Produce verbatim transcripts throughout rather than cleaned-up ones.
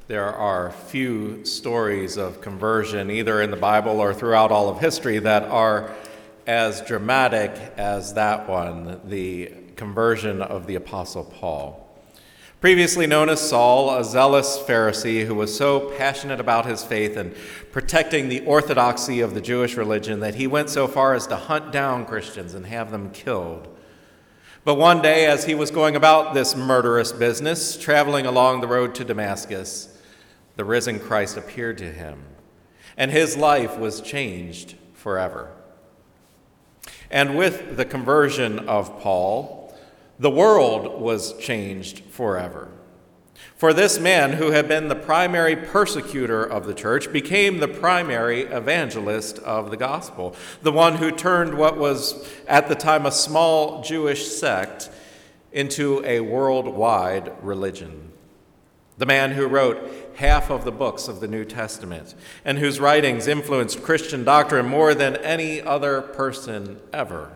There are few stories of conversion, either in the Bible or throughout all of history, that are as dramatic as that one, the conversion of the Apostle Paul. Previously known as Saul, a zealous Pharisee who was so passionate about his faith and protecting the orthodoxy of the Jewish religion that he went so far as to hunt down Christians and have them killed. But one day, as he was going about this murderous business, traveling along the road to Damascus, the risen Christ appeared to him, and his life was changed forever. And with the conversion of Paul, the world was changed forever. For this man, who had been the primary persecutor of the church, became the primary evangelist of the gospel, the one who turned what was at the time a small Jewish sect into a worldwide religion. The man who wrote half of the books of the New Testament and whose writings influenced Christian doctrine more than any other person ever.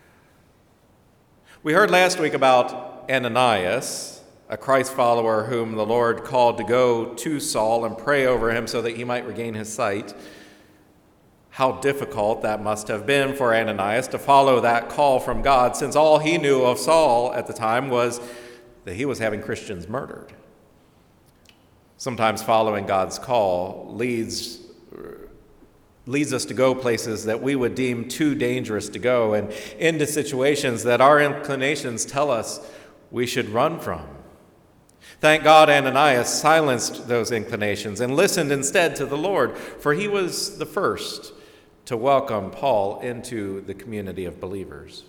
We heard last week about Ananias, a Christ follower whom the Lord called to go to Saul and pray over him so that he might regain his sight. How difficult that must have been for Ananias to follow that call from God, since all he knew of Saul at the time was that he was having Christians murdered. Sometimes following God's call leads leads us to go places that we would deem too dangerous to go, and into situations that our inclinations tell us we should run from. Thank God Ananias silenced those inclinations and listened instead to the Lord, for he was the first to welcome Paul into the community of believers.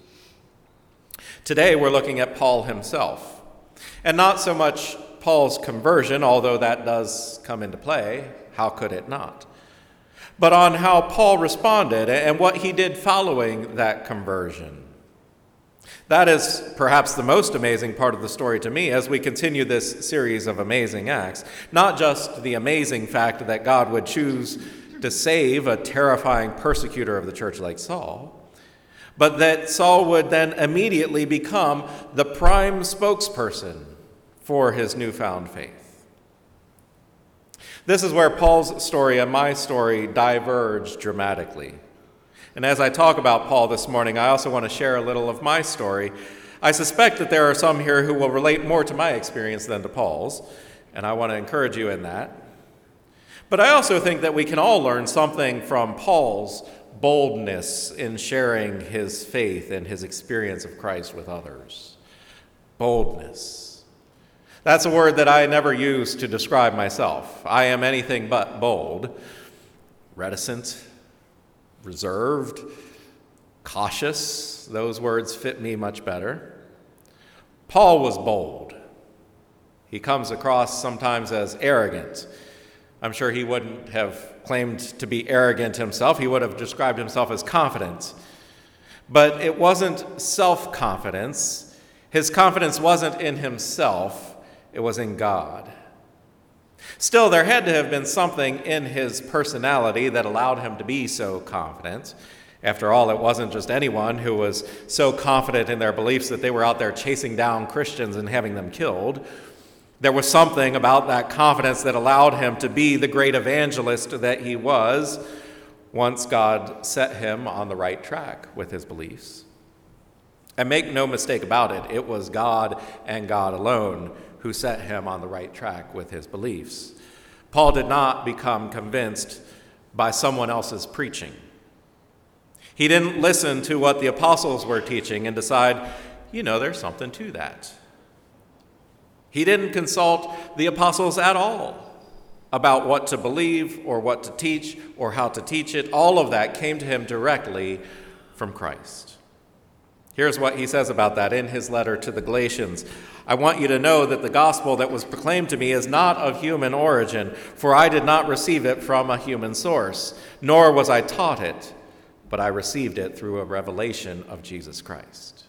Today we're looking at Paul himself, and not so much Paul's conversion, although that does come into play. How could it not? But on how Paul responded and what he did following that conversion. That is perhaps the most amazing part of the story to me as we continue this series of amazing acts. Not just the amazing fact that God would choose to save a terrifying persecutor of the church like Saul, but that Saul would then immediately become the prime spokesperson for his newfound faith. This is where Paul's story and my story diverge dramatically. And as I talk about Paul this morning, I also want to share a little of my story. I suspect that there are some here who will relate more to my experience than to Paul's, and I want to encourage you in that. But I also think that we can all learn something from Paul's boldness in sharing his faith and his experience of Christ with others. Boldness. That's a word that I never use to describe myself. I am anything but bold, reticent, reserved, cautious. Those words fit me much better. Paul was bold. He comes across sometimes as arrogant. I'm sure he wouldn't have claimed to be arrogant himself. He would have described himself as confident. But it wasn't self-confidence. His confidence wasn't in himself. It was in God. Still, there had to have been something in his personality that allowed him to be so confident. After all, it wasn't just anyone who was so confident in their beliefs that they were out there chasing down Christians and having them killed. There was something about that confidence that allowed him to be the great evangelist that he was once God set him on the right track with his beliefs. And make no mistake about it, it was God and God alone who set him on the right track with his beliefs. Paul did not become convinced by someone else's preaching. He didn't listen to what the apostles were teaching and decide, you know, there's something to that. He didn't consult the apostles at all about what to believe or what to teach or how to teach it. All of that came to him directly from Christ. Here's what he says about that in his letter to the Galatians. I want you to know that the gospel that was proclaimed to me is not of human origin, for I did not receive it from a human source, nor was I taught it, but I received it through a revelation of Jesus Christ.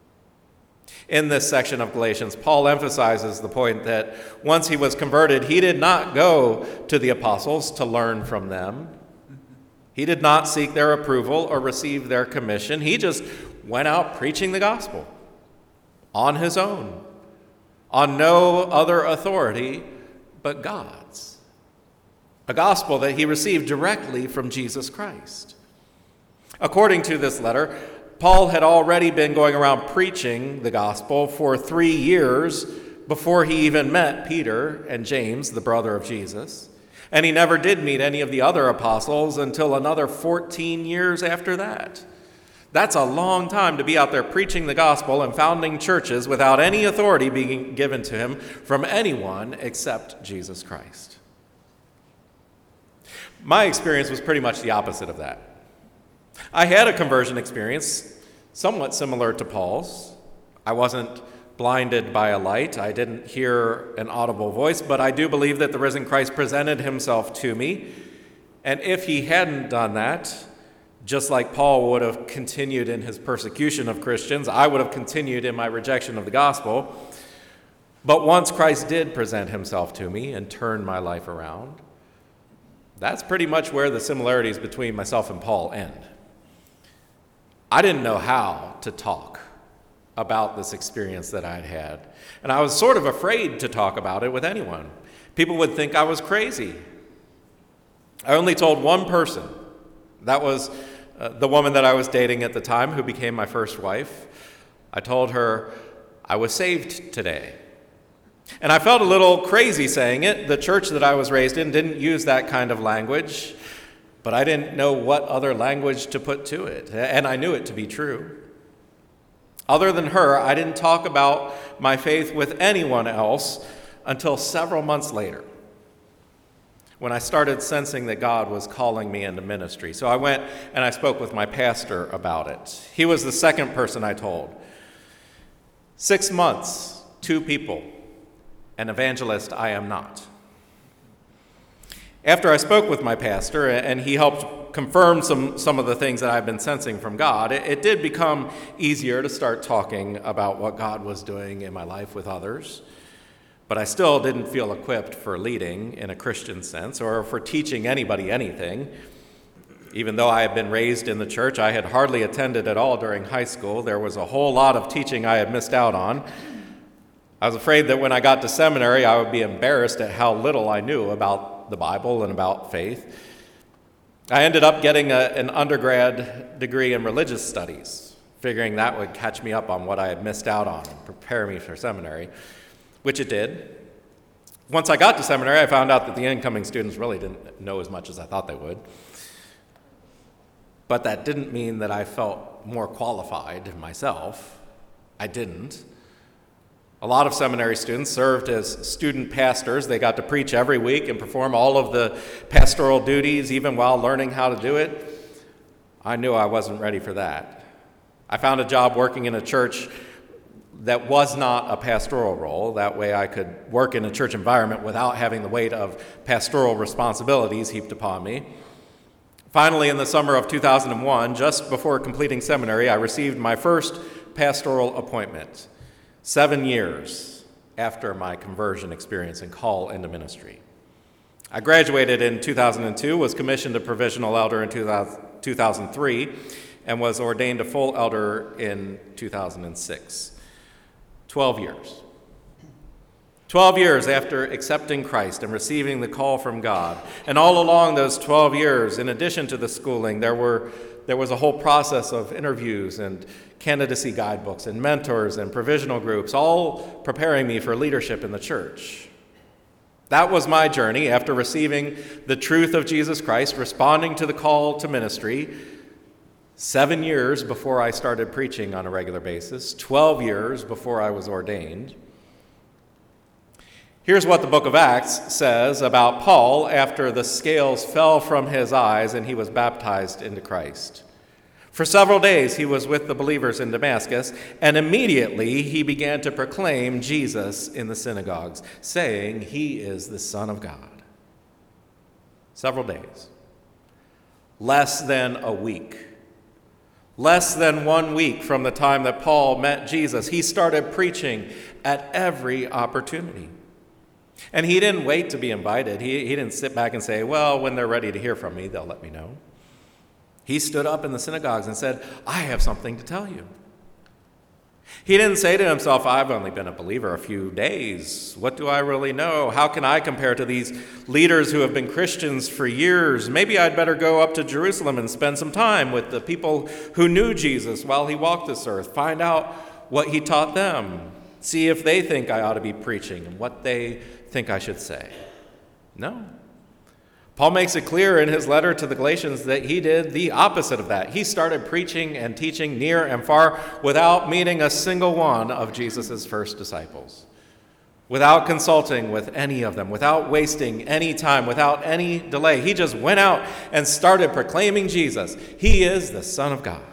In this section of Galatians, Paul emphasizes the point that once he was converted, he did not go to the apostles to learn from them. He did not seek their approval or receive their commission. He just went out preaching the gospel on his own, on no other authority but God's. A gospel that he received directly from Jesus Christ. According to this letter, Paul had already been going around preaching the gospel for three years before he even met Peter and James, the brother of Jesus. And he never did meet any of the other apostles until another fourteen years after that. That's a long time to be out there preaching the gospel and founding churches without any authority being given to him from anyone except Jesus Christ. My experience was pretty much the opposite of that. I had a conversion experience somewhat similar to Paul's. I wasn't blinded by a light. I didn't hear an audible voice, but I do believe that the risen Christ presented himself to me. And if he hadn't done that, just like Paul would have continued in his persecution of Christians, I would have continued in my rejection of the gospel. But once Christ did present himself to me and turn my life around, that's pretty much where the similarities between myself and Paul end. I didn't know how to talk about this experience that I'd had, and I was sort of afraid to talk about it with anyone. People would think I was crazy. I only told one person. That was uh, the woman that I was dating at the time, who became my first wife. I told her I was saved today. And I felt a little crazy saying it. The church that I was raised in didn't use that kind of language, but I didn't know what other language to put to it, and I knew it to be true. Other than her, I didn't talk about my faith with anyone else until several months later, when I started sensing that God was calling me into ministry. So I went and I spoke with my pastor about it. He was the second person I told. Six months, two people, an evangelist I am not. After I spoke with my pastor and he helped confirm some, some of the things that I've been sensing from God, it, it did become easier to start talking about what God was doing in my life with others. But I still didn't feel equipped for leading in a Christian sense or for teaching anybody anything. Even though I had been raised in the church, I had hardly attended at all during high school. There was a whole lot of teaching I had missed out on. I was afraid that when I got to seminary, I would be embarrassed at how little I knew about the Bible and about faith. I ended up getting a, an undergrad degree in religious studies, figuring that would catch me up on what I had missed out on and prepare me for seminary, which it did. Once I got to seminary, I found out that the incoming students really didn't know as much as I thought they would. But that didn't mean that I felt more qualified myself. I didn't. A lot of seminary students served as student pastors. They got to preach every week and perform all of the pastoral duties, even while learning how to do it. I knew I wasn't ready for that. I found a job working in a church that was not a pastoral role. That way I could work in a church environment without having the weight of pastoral responsibilities heaped upon me. Finally, in the summer of two thousand one, just before completing seminary, I received my first pastoral appointment. Seven years after my conversion experience and call into ministry. I graduated in two thousand two, was commissioned a provisional elder in two thousand three, and was ordained a full elder in two thousand six. Twelve years. Twelve years after accepting Christ and receiving the call from God. And all along those twelve years, in addition to the schooling, there were there was a whole process of interviews and candidacy guidebooks and mentors and provisional groups, all preparing me for leadership in the church. That was my journey after receiving the truth of Jesus Christ, responding to the call to ministry, seven years before I started preaching on a regular basis, twelve years before I was ordained. Here's what the book of Acts says about Paul after the scales fell from his eyes and he was baptized into Christ. For several days he was with the believers in Damascus, and immediately he began to proclaim Jesus in the synagogues, saying, "He is the Son of God." Several days. Less than a week. Less than one week from the time that Paul met Jesus, he started preaching at every opportunity. And he didn't wait to be invited. He, he didn't sit back and say, well, when they're ready to hear from me, they'll let me know. He stood up in the synagogues and said, I have something to tell you. He didn't say to himself, I've only been a believer a few days. What do I really know? How can I compare to these leaders who have been Christians for years? Maybe I'd better go up to Jerusalem and spend some time with the people who knew Jesus while he walked this earth. Find out what he taught them. See if they think I ought to be preaching and what they think I should say. No. Paul makes it clear in his letter to the Galatians that he did the opposite of that. He started preaching and teaching near and far without meeting a single one of Jesus' first disciples, without consulting with any of them, without wasting any time, without any delay. He just went out and started proclaiming Jesus. He is the Son of God.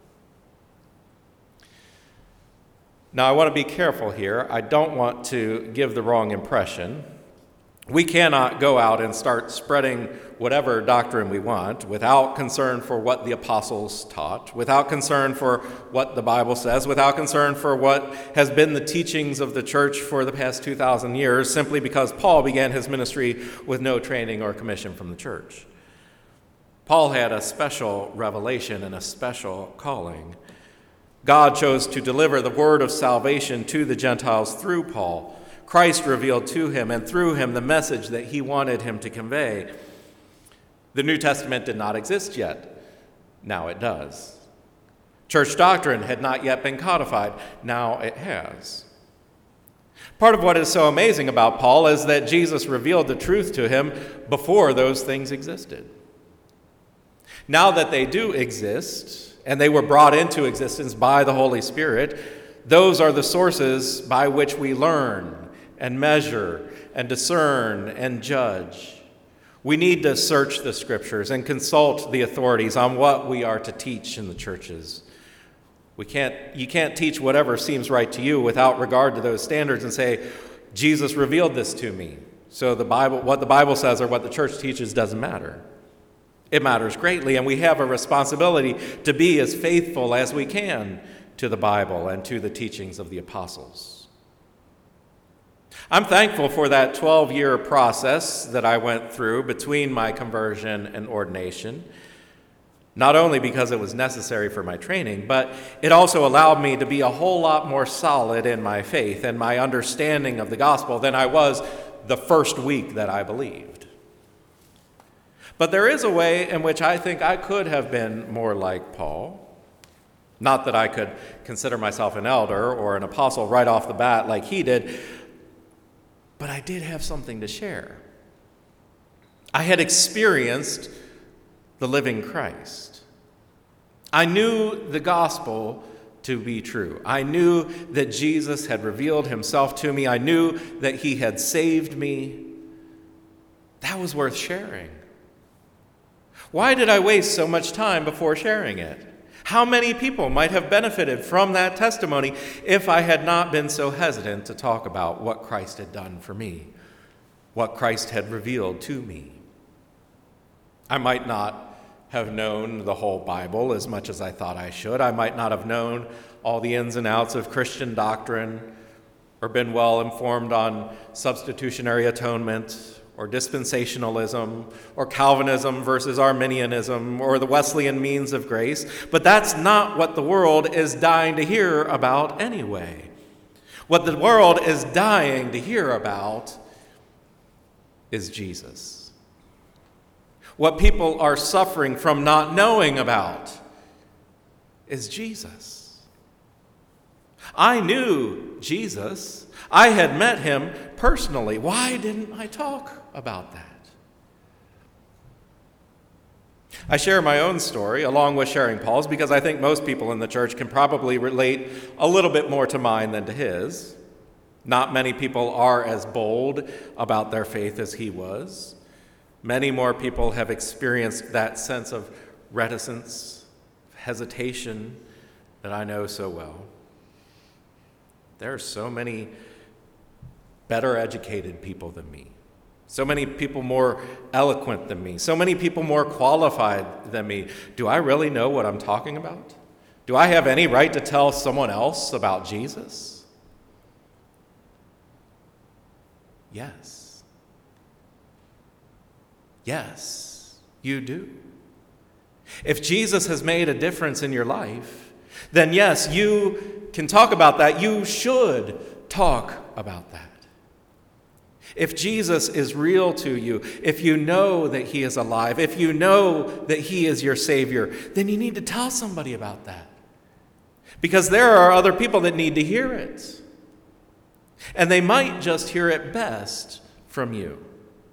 Now, I want to be careful here. I don't want to give the wrong impression. We cannot go out and start spreading whatever doctrine we want without concern for what the apostles taught, without concern for what the Bible says, without concern for what has been the teachings of the church for the past two thousand years, simply because Paul began his ministry with no training or commission from the church. Paul had a special revelation and a special calling. God chose to deliver the word of salvation to the Gentiles through Paul. Christ revealed to him and through him the message that he wanted him to convey. The New Testament did not exist yet. Now it does. Church doctrine had not yet been codified. Now it has. Part of what is so amazing about Paul is that Jesus revealed the truth to him before those things existed. Now that they do exist, and they were brought into existence by the Holy Spirit, those are the sources by which we learn and measure and discern and judge. We need to search the scriptures and consult the authorities on what we are to teach in the churches. We can't, you can't teach whatever seems right to you without regard to those standards and say, Jesus revealed this to me. So the Bible, what the Bible says or what the church teaches doesn't matter. It matters greatly, and we have a responsibility to be as faithful as we can to the Bible and to the teachings of the apostles. I'm thankful for that twelve-year process that I went through between my conversion and ordination, not only because it was necessary for my training, but it also allowed me to be a whole lot more solid in my faith and my understanding of the gospel than I was the first week that I believed. But there is a way in which I think I could have been more like Paul. Not that I could consider myself an elder or an apostle right off the bat like he did, but I did have something to share. I had experienced the living Christ. I knew the gospel to be true. I knew that Jesus had revealed himself to me. I knew that he had saved me. That was worth sharing. Why did I waste so much time before sharing it? How many people might have benefited from that testimony if I had not been so hesitant to talk about what Christ had done for me, what Christ had revealed to me? I might not have known the whole Bible as much as I thought I should. I might not have known all the ins and outs of Christian doctrine or been well informed on substitutionary atonement or dispensationalism, or Calvinism versus Arminianism, or the Wesleyan means of grace. But that's not what the world is dying to hear about anyway. What the world is dying to hear about is Jesus. What people are suffering from not knowing about is Jesus. I knew Jesus. I had met him personally. Why didn't I talk about that? I share my own story along with sharing Paul's because I think most people in the church can probably relate a little bit more to mine than to his. Not many people are as bold about their faith as he was. Many more people have experienced that sense of reticence, hesitation that I know so well. There are so many better educated people than me. So many people more eloquent than me. So many people more qualified than me. Do I really know what I'm talking about? Do I have any right to tell someone else about Jesus? Yes. Yes, you do. If Jesus has made a difference in your life, then yes, you can talk about that. You should talk about that. If Jesus is real to you, if you know that he is alive, if you know that he is your Savior, then you need to tell somebody about that. Because there are other people that need to hear it. And they might just hear it best from you.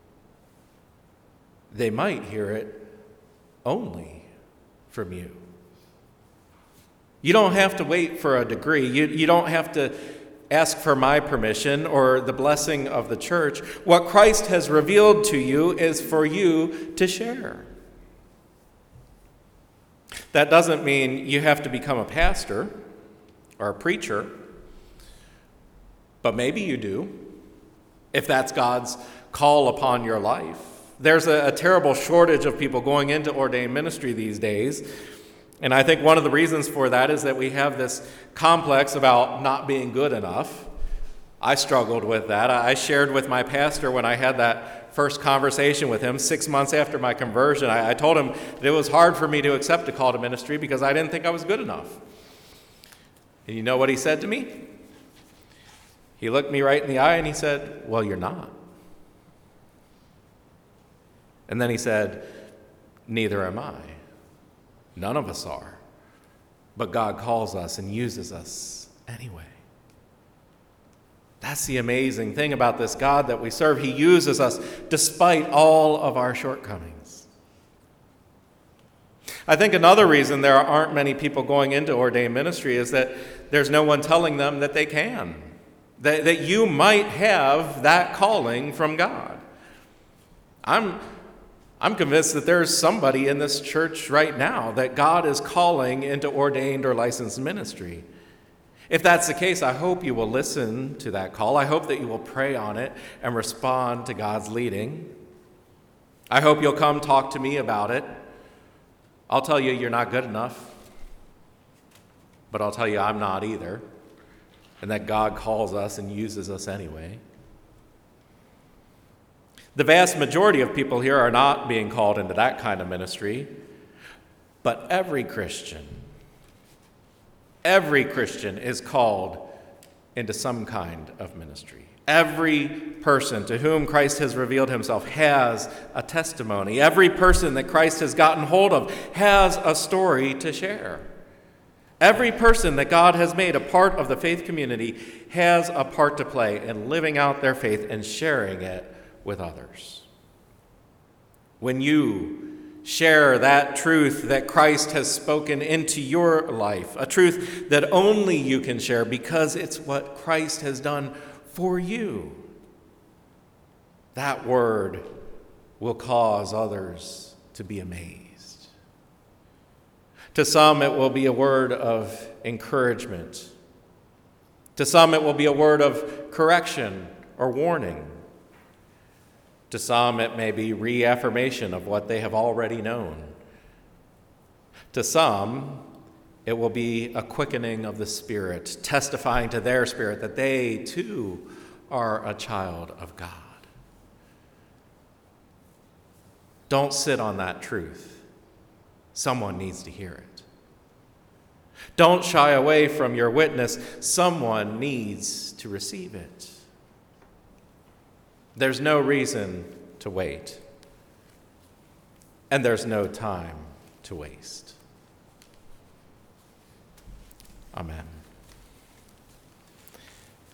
They might hear it only from you. You don't have to wait for a degree. You, you don't have to ask for my permission or the blessing of the church. What Christ has revealed to you is for you to share. That doesn't mean you have to become a pastor or a preacher, but maybe you do, if that's God's call upon your life. There's a, a terrible shortage of people going into ordained ministry these days. And I think one of the reasons for that is that we have this complex about not being good enough. I struggled with that. I shared with my pastor when I had that first conversation with him six months after my conversion. I, I told him that it was hard for me to accept a call to ministry because I didn't think I was good enough. And you know what he said to me? He looked me right in the eye and he said, "Well, you're not." And then he said, "Neither am I. None of us are. But God calls us and uses us anyway." That's the amazing thing about this God that we serve. He uses us despite all of our shortcomings. I think another reason there aren't many people going into ordained ministry is that there's no one telling them that they can, that, that you might have that calling from God. I'm I'm convinced that there's somebody in this church right now that God is calling into ordained or licensed ministry. If that's the case, I hope you will listen to that call. I hope that you will pray on it and respond to God's leading. I hope you'll come talk to me about it. I'll tell you you're not good enough, but I'll tell you I'm not either, and that God calls us and uses us anyway. The vast majority of people here are not being called into that kind of ministry, but every Christian, every Christian is called into some kind of ministry. Every person to whom Christ has revealed himself has a testimony. Every person that Christ has gotten hold of has a story to share. Every person that God has made a part of the faith community has a part to play in living out their faith and sharing it with others. When you share that truth that Christ has spoken into your life, a truth that only you can share because it's what Christ has done for you, that word will cause others to be amazed. To some, it will be a word of encouragement. To some, it will be a word of correction or warning. To some, it may be reaffirmation of what they have already known. To some, it will be a quickening of the Spirit, testifying to their spirit that they, too, are a child of God. Don't sit on that truth. Someone needs to hear it. Don't shy away from your witness. Someone needs to receive it. There's no reason to wait, and there's no time to waste. Amen.